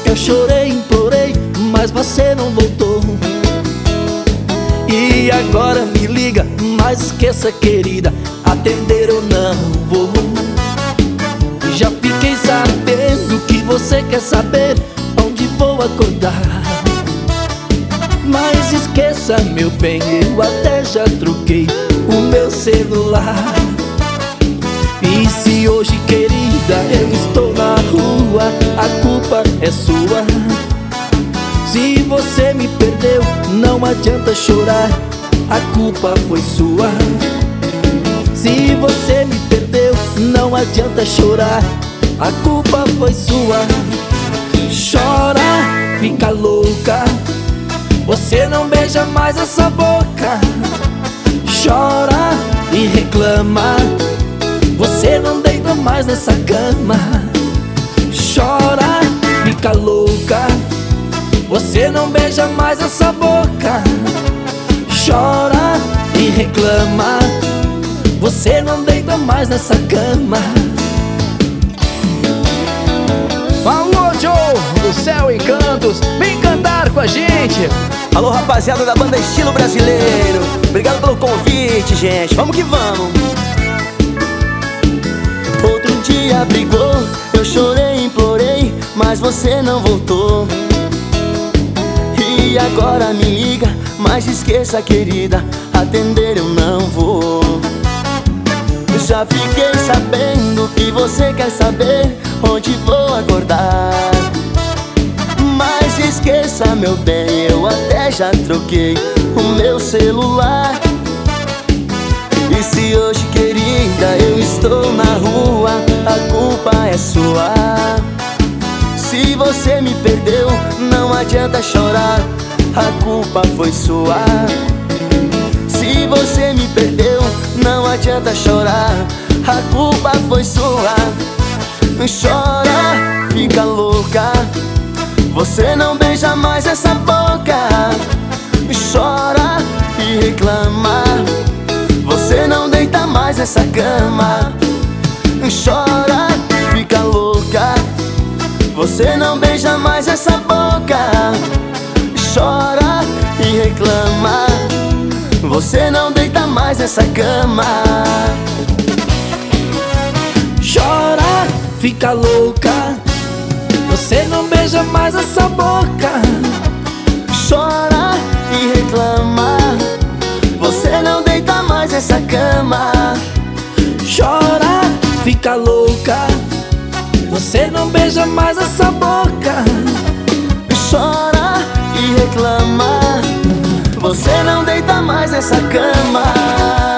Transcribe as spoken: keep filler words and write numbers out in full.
Eu chorei, implorei, mas você não voltou. E agora me liga, mas esqueça, querida, atender eu não vou. Já fiquei sabendo que você quer saber onde vou acordar. Mas esqueça, meu bem, eu até já troquei o meu celular. E se hoje, querida, eu estou na rua, a culpa é sua. Se você me perdeu, não adianta chorar, a culpa foi sua. Se você me perdeu, não adianta chorar, a culpa foi sua. Chora, fica louca, você não beija mais essa boca. Chora e reclama, você não deita mais nessa cama. Chora, fica louca, você não beija mais essa boca. Chora e reclama, você não deita mais nessa cama. Alô, Joe, do Céu e Cantos, vem cantar com a gente. Alô, rapaziada da banda Estilo Brasileiro, obrigado pelo convite, gente, vamos que vamos. Outro dia brigou, eu chorei, implorei, mas você não voltou. E agora me liga, mas esqueça, querida, atender eu não vou. Já fiquei sabendo que você quer saber onde vou acordar. Mas esqueça, meu bem, eu até já troquei o meu celular. E se hoje, querida, eu estou na rua, a culpa é sua. Se você me perdeu, não adianta chorar, a culpa foi sua. Se você me perdeu, não adianta chorar, a culpa foi sua. Chora, fica louca, você não beija mais essa boca. Chora e reclama, você não deita mais nessa cama. Chora, fica louca, você não beija mais essa boca. Chora e reclama, você não deita mais nessa cama. Chora, fica louca, você não beija mais essa boca. Chora e reclama, você não deita mais nessa cama. Chora, fica louca, você não beija mais essa boca. Chora e reclama, você não deita mais nessa cama.